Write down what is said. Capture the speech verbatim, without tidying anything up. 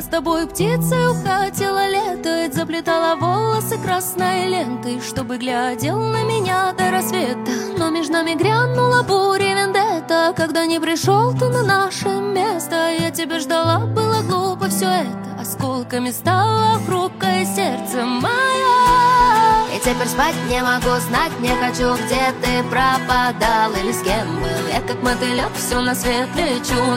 тобой птицей укатила лето, и заплетала волосы красной лентой, чтобы глядел на меня до рассвета. Но между нами грянула буря вендетта, когда не пришел ты на наше место. Я тебя ждала, было глупо все это, осколками стало хрупкое сердце мое. И теперь спать не могу, знать не хочу, где ты пропадал или с кем был. Я как мотылек все на свет лечу.